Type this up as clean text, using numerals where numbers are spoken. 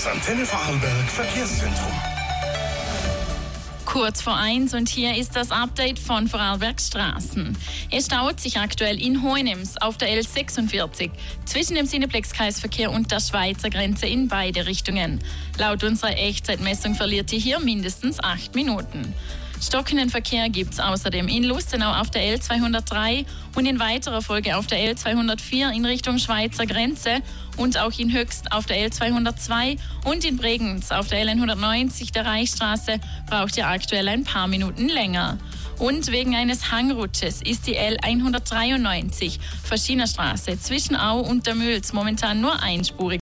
Das Antenne Vorarlberg Verkehrszentrum. Kurz vor 1 und hier ist das Update von Vorarlbergs Straßen. Es staut sich aktuell in Hohenems auf der L46 zwischen dem Cineplex-Kreisverkehr und der Schweizer Grenze in beide Richtungen. Laut unserer Echtzeitmessung verliert ihr hier mindestens 8 Minuten. Stockenden Verkehr gibt es außerdem in Lustenau auf der L203 und in weiterer Folge auf der L204 in Richtung Schweizer Grenze und auch in Höchst auf der L202 und in Bregenz auf der L190 der Reichsstraße braucht ihr aktuell ein paar Minuten länger. Und wegen eines Hangrutsches ist die L193 Verschienerstraße zwischen Au und der Mülz momentan nur einspurig.